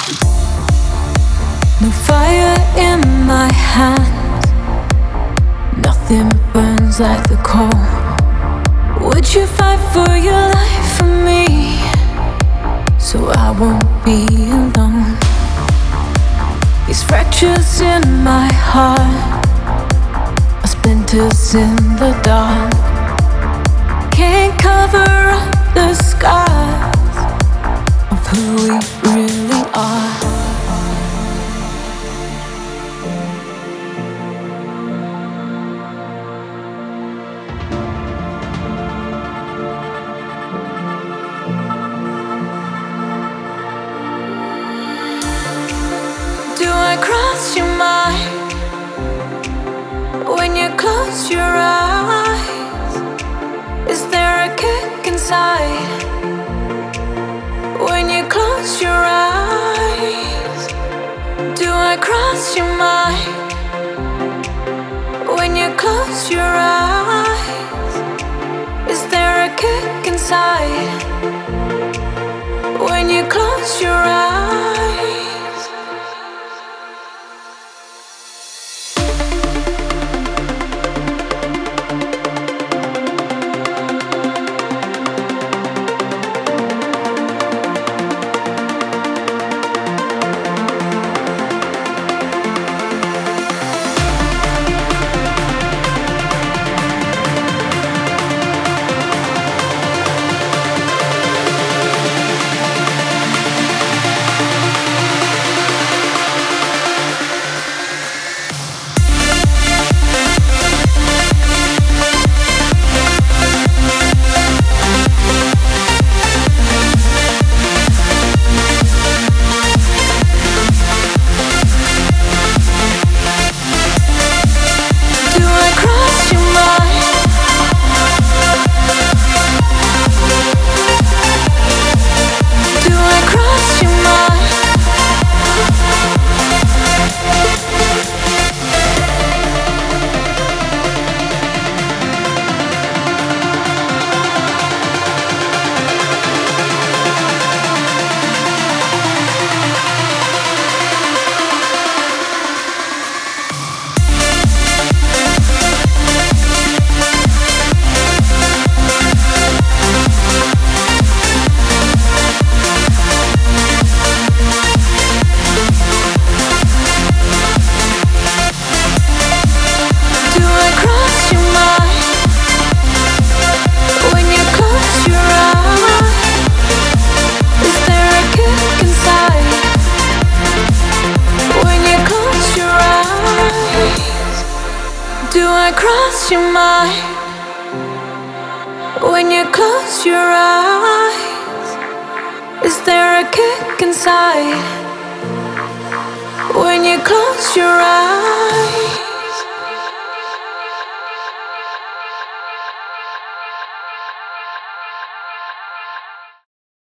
No fire in my hands, nothing burns like the coal. Would you fight for your life for me, so I won't be alone? These fractures in my heart are splinters in the dark. Can't cover up the scars of who we really are. Do I cross your mind when you close your eyes? Is there a kick inside when you close your eyes? Do I cross your mind when you close your eyes? Is there a kick inside when you close your eyes? Do I cross your mind when you close your eyes? Is there a kick inside when you close your eyes?